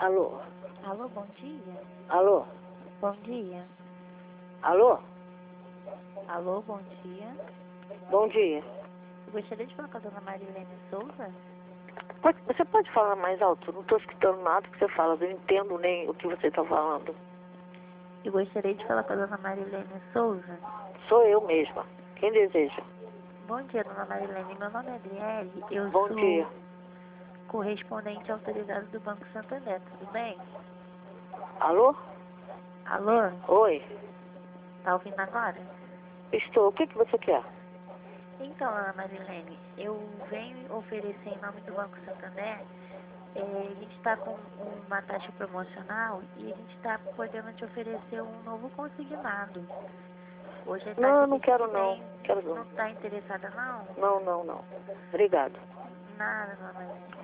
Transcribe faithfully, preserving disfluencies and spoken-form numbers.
Alô? Alô, bom dia. Alô? Bom dia. Alô? Alô, bom dia. Bom dia. Eu gostaria de falar com a dona Marilene Souza. Pode- você pode falar mais alto? Eu não estou escutando nada que você fala. Eu não entendo nem o que você está falando. Eu gostaria de falar com a dona Marilene Souza. Sou eu mesma. Quem deseja? Bom dia, dona Marilene. Meu nome é Adriele. Eu Bom sou dia. correspondente autorizado do Banco Santander. Tudo bem? Alô? Alô? Oi. Tá ouvindo agora? Estou. O que, que você quer? Então, dona Marilene, eu venho oferecer em nome do Banco Santander. É, a gente está com uma taxa promocional e a gente está podendo te oferecer um novo consignado. Hoje a Não, taxa eu que não a quero gente não. tem Quero não. não está interessada não? Não, não, não. Obrigado. Nada, dona Marilene.